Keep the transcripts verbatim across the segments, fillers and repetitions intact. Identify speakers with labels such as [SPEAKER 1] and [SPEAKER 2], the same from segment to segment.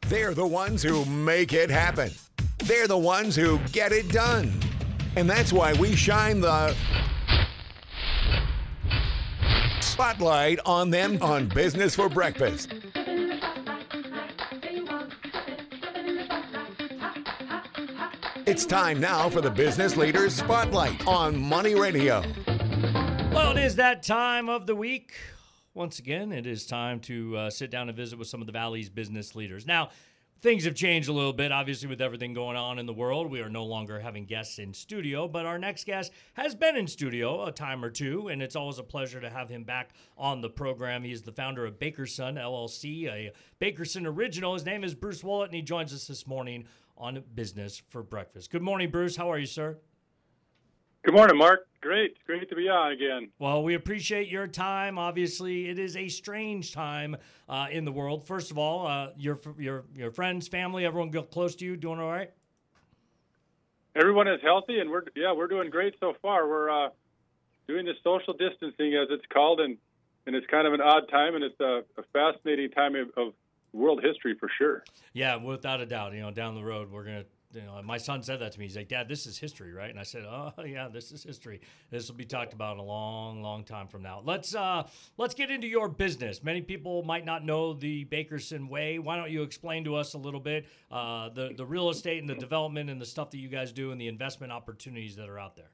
[SPEAKER 1] They're the ones who make it happen. They're the ones who get it done. And that's why we shine the spotlight on them on Business for Breakfast. It's time now for the Business Leaders Spotlight on Money Radio.
[SPEAKER 2] Well, it is that time of the week. Once again, it is time to uh, sit down and visit with some of the Valley's business leaders. Now, things have changed a little bit, obviously, with everything going on in the world. We are no longer having guests in studio, but our next guest has been in studio a time or two, and it's always a pleasure to have him back on the program. He is the founder of Bakerson, L L C, a Bakerson original. His name is Bruce Wollett, and he joins us this morning on Business for Breakfast. Good morning, Bruce. How are you, sir?
[SPEAKER 3] Good morning, Mark. Great. Great to be on again.
[SPEAKER 2] Well, we appreciate your time. Obviously, it is a strange time uh, in the world. First of all, uh, your your your friends, family, everyone close to you, doing all right?
[SPEAKER 3] Everyone is healthy, and we're yeah we're doing great so far. We're uh, doing the social distancing, as it's called, and, and it's kind of an odd time, and it's a, a fascinating time of, of world history for sure.
[SPEAKER 2] Yeah, without a doubt. You know, down the road, we're gonna. You know, my son said that to me. He's like, "Dad, this is history, right?" And I said, "Oh, yeah, this is history. This will be talked about in a long, long time from now." Let's uh, let's get into your business. Many people might not know the Bakerson way. Why don't you explain to us a little bit uh, the the real estate and the development and the stuff that you guys do and the investment opportunities that are out there?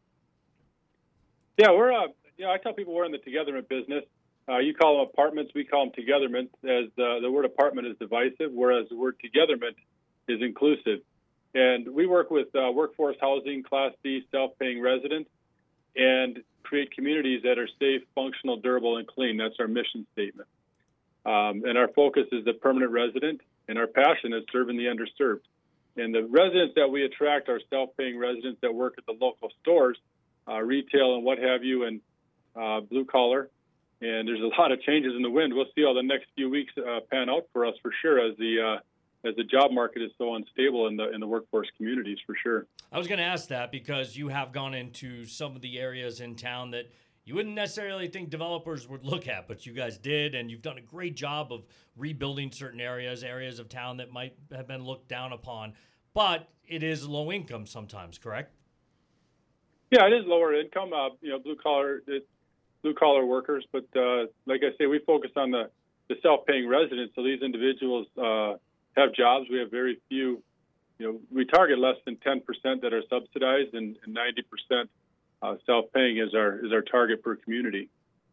[SPEAKER 3] Yeah, we're uh, you know, I tell people we're in the togetherment business. Uh, you call them apartments, we call them togetherment, as the, the word apartment is divisive, whereas the word togetherment is inclusive. And we work with uh, workforce housing, Class D, self-paying residents, and create communities that are safe, functional, durable, and clean. That's our mission statement. Um, and our focus is the permanent resident, and our passion is serving the underserved. And the residents that we attract are self-paying residents that work at the local stores, uh, retail and what have you, and uh, blue collar. And there's a lot of changes in the wind. We'll see how the next few weeks uh, pan out for us for sure as the uh, as the job market is so unstable in the in the workforce communities, for sure.
[SPEAKER 2] I was going to ask that because you have gone into some of the areas in town that you wouldn't necessarily think developers would look at, but you guys did, and you've done a great job of rebuilding certain areas, areas of town that might have been looked down upon. But it is low income sometimes, correct?
[SPEAKER 3] Yeah, it is lower income, uh, you know, blue collar, blue collar workers. But uh, like I say, we focus on the, the self-paying residents. So these individuals uh, have jobs. We have very few, you know, we target less than ten percent that are subsidized, and, and ninety percent uh, self-paying is our is our target per community.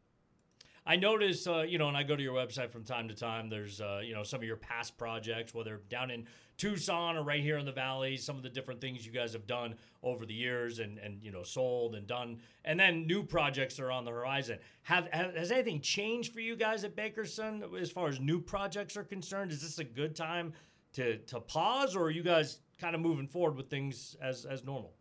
[SPEAKER 2] I notice, uh, you know, and I go to your website from time to time, there's, uh, you know, some of your past projects, whether down in Tucson or right here in the Valley, some of the different things you guys have done over the years and, and you know, sold and done. And then new projects are on the horizon. Have, have Has anything changed for you guys at Bakerson as far as new projects are concerned? Is this a good time to, to pause, or are you guys kind of moving forward with things as, as normal?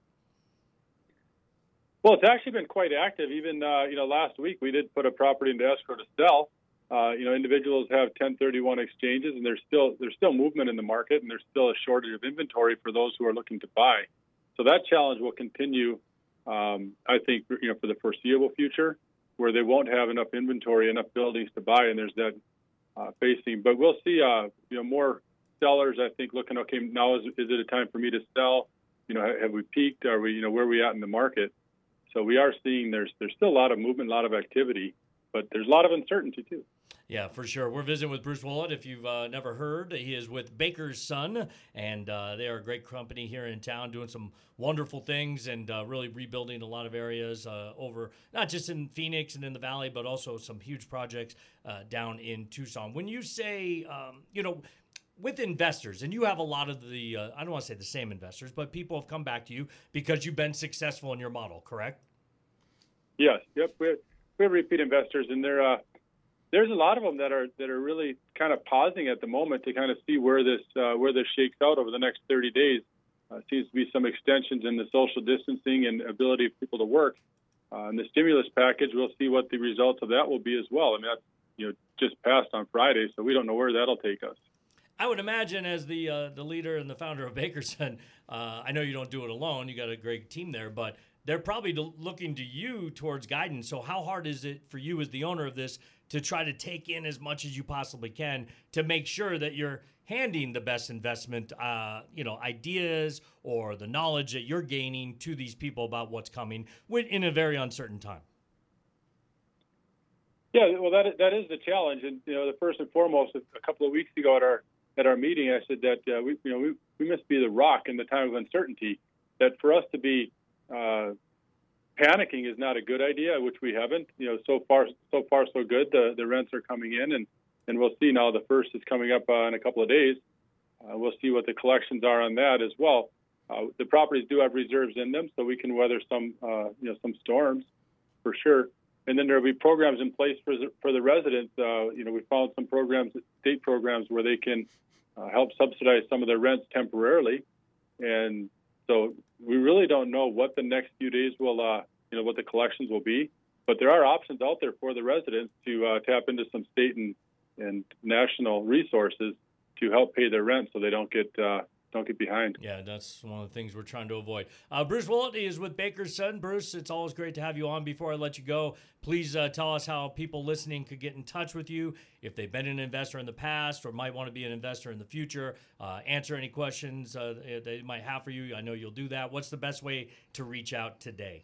[SPEAKER 3] Well, it's actually been quite active. Even, uh, you know, last week we did put a property into escrow to sell. Uh, you know, individuals have ten thirty-one exchanges, and there's still there's still movement in the market, and there's still a shortage of inventory for those who are looking to buy. So that challenge will continue, um, I think, you know, for the foreseeable future, where they won't have enough inventory, enough buildings to buy, and there's that uh, facing. But we'll see, uh, you know, more sellers, I think, looking, okay, now is, is it a time for me to sell? You know, have we peaked? Are we, you know, where are we at in the market? So we are seeing there's there's still a lot of movement, a lot of activity, but there's a lot of uncertainty too.
[SPEAKER 2] Yeah, for sure. We're visiting with Bruce Wollett. If you've uh, never heard, he is with Bakerson, and uh, they are a great company here in town doing some wonderful things and uh, really rebuilding a lot of areas uh, over, not just in Phoenix and in the Valley, but also some huge projects uh, down in Tucson. When you say, um, you know, with investors, and you have a lot of the, uh, I don't want to say the same investors, but people have come back to you because you've been successful in your model, correct?
[SPEAKER 3] Yes. Yep. We have, we have repeat investors, and there, uh, there's a lot of them that are that are really kind of pausing at the moment to kind of see where this uh, where this shakes out over the next thirty days. Uh, seems to be some extensions in the social distancing and ability of people to work. Uh, and the stimulus package, we'll see what the results of that will be as well. I mean, that's, you know, just passed on Friday, so we don't know where that'll take us.
[SPEAKER 2] I would imagine, as the uh, the leader and the founder of Bakerson, uh, I know you don't do it alone. You got a great team there, but they're probably looking to you towards guidance. So how hard is it for you as the owner of this to try to take in as much as you possibly can to make sure that you're handing the best investment, uh, you know, ideas or the knowledge that you're gaining to these people about what's coming in a very uncertain time?
[SPEAKER 3] Yeah, well, that that is the challenge, and you know, the first and foremost, a couple of weeks ago at our at our meeting, I said that uh, we, you know, we we must be the rock in the time of uncertainty. That for us to be uh, panicking is not a good idea, which we haven't. You know, so far so far so good. The the rents are coming in, and and we'll see now. The first is coming up uh, in a couple of days. Uh, we'll see what the collections are on that as well. Uh, the properties do have reserves in them, so we can weather some uh, you know some storms for sure. And then there will be programs in place for the, for the residents. Uh, you know, we found some programs, state programs, where they can uh, help subsidize some of their rents temporarily. And so we really don't know what the next few days will, uh, you know, what the collections will be. But there are options out there for the residents to uh, tap into some state and, and national resources to help pay their rent, so they don't get uh, don't get behind.
[SPEAKER 2] Yeah, that's one of the things we're trying to avoid. Uh, Bruce Willett is with Baker's Son. Bruce, it's always great to have you on. Before I let you go, please uh, tell us how people listening could get in touch with you if they've been an investor in the past or might want to be an investor in the future. Uh, answer any questions uh, they might have for you. I know you'll do that. What's the best way to reach out today?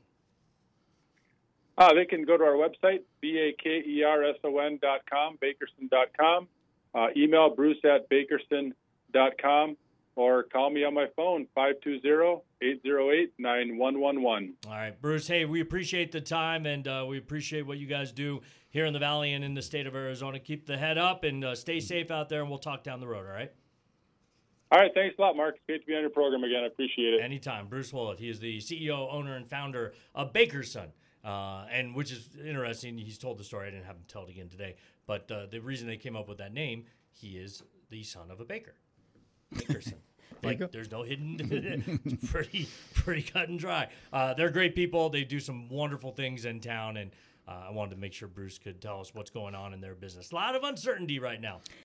[SPEAKER 3] Uh, they can go to our website, B A K E R S O N dot com, bakerson dot com. Uh, email Bruce at bakerson dot com. Or call me on my phone, five two zero, eight zero eight, nine one one one.
[SPEAKER 2] All right, Bruce, hey, we appreciate the time, and uh, we appreciate what you guys do here in the Valley and in the state of Arizona. Keep the head up and uh, stay safe out there, and we'll talk down the road, all right?
[SPEAKER 3] All right, thanks a lot, Mark. It's great to be on your program again. I appreciate it.
[SPEAKER 2] Anytime. Bruce Willett, he is the C E O, owner, and founder of Baker's Son, uh, and which is interesting. He's told the story. I didn't have him tell it again today, but uh, the reason they came up with that name, he is the son of a baker. Bakerson. Like, there there's no hidden, it's pretty, pretty cut and dry. Uh, they're great people. They do some wonderful things in town, and uh, I wanted to make sure Bruce could tell us what's going on in their business. A lot of uncertainty right now.